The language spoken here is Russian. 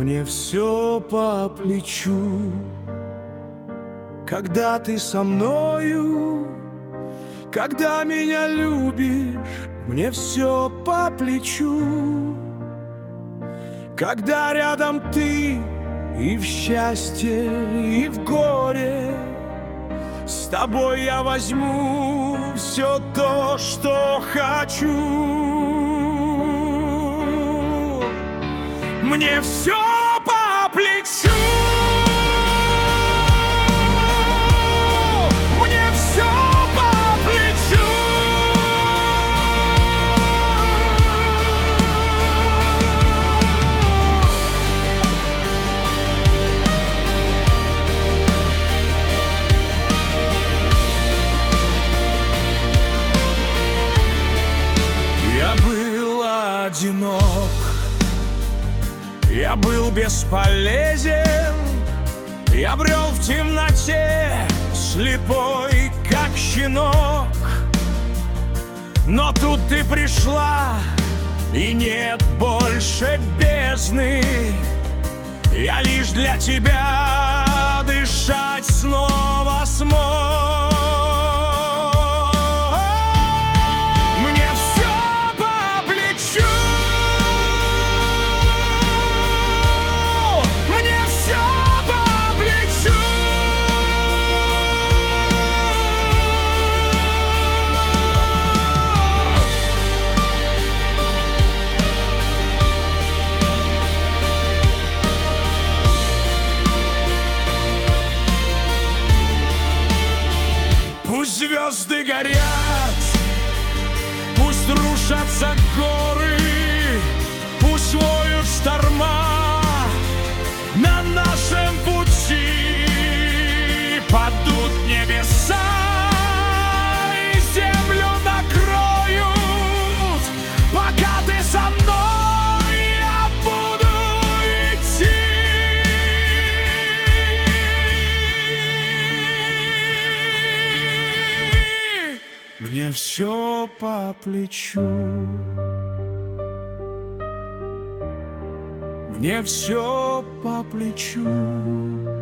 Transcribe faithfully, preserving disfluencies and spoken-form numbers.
Мне все по плечу, когда ты со мною, когда меня любишь. Мне все по плечу, когда рядом ты, и в счастье, и в горе. С тобой я возьму все то, что хочу. Мне все по плечу. Мне все по плечу. Я был одинок, я был бесполезен, я брел в темноте, слепой, как щенок. Но тут ты пришла, и нет больше бездны. Я лишь для тебя дышать снова смог. Мне все по плечу. Пусть звезды горят, пусть рушатся горы, пусть воют шторма на нашем пути. Падут небеса и землю накроют. Пока ты со мной, я буду идти. Мне все по плечу. Мне все по плечу.